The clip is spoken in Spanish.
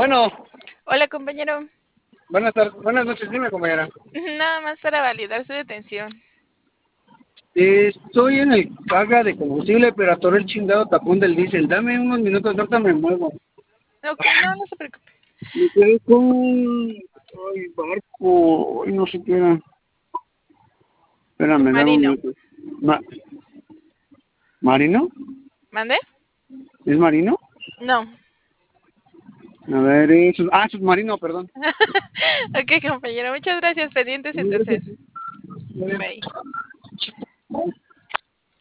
Bueno, Hola, compañero. buenas tardes, buenas noches, dime compañera. Nada más para validar su detención. Estoy en el carga de combustible, pero atoré el chingado tapón del diésel. Dame unos minutos, ahorita me muevo. Ok, no se preocupe. Me quedé con barco, ay, no sé qué era. Espérame, dame un Submarino. minuto. Ma- ¿Marino? ¿Mande? ¿Es marino? No. A ver, submarino, perdón. Ok, compañero. Muchas gracias. Pendientes Gracias. entonces. Bye.